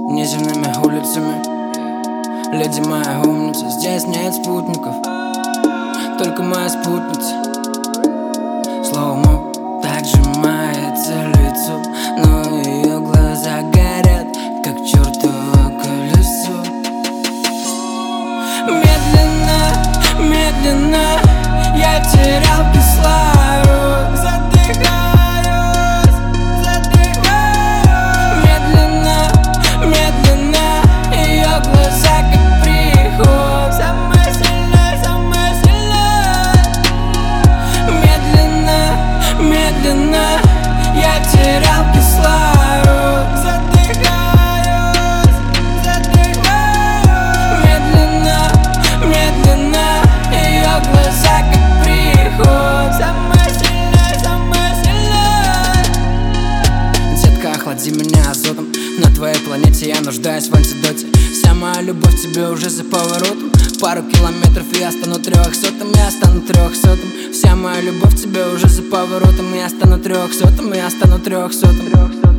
неземными улицами. Леди моя умница, здесь нет спутников, только моя спутница. Слово так сжимается лицо, но ее глаза горят, как чертово колесо. Медленно, медленно я терял кислород, задыхаюсь, задыхаюсь. Медленно, медленно ее глаза как приход, самая сильная, самая сильная. Медленно, медленно я терял кислород, задыхаюсь, задыхаюсь. Медленно, медленно ее глаза как приход, самая сильная, самая сильная. Детка, охлади меня азотом, на твоей планете я нуждаюсь в антидоте. Вся моя любовь к тебе уже за поворотом. Пару километров и я стану 300-м, я стану 300-м. Вся моя любовь к тебе уже за поворотом. Я стану 300-м, я стану 300-м.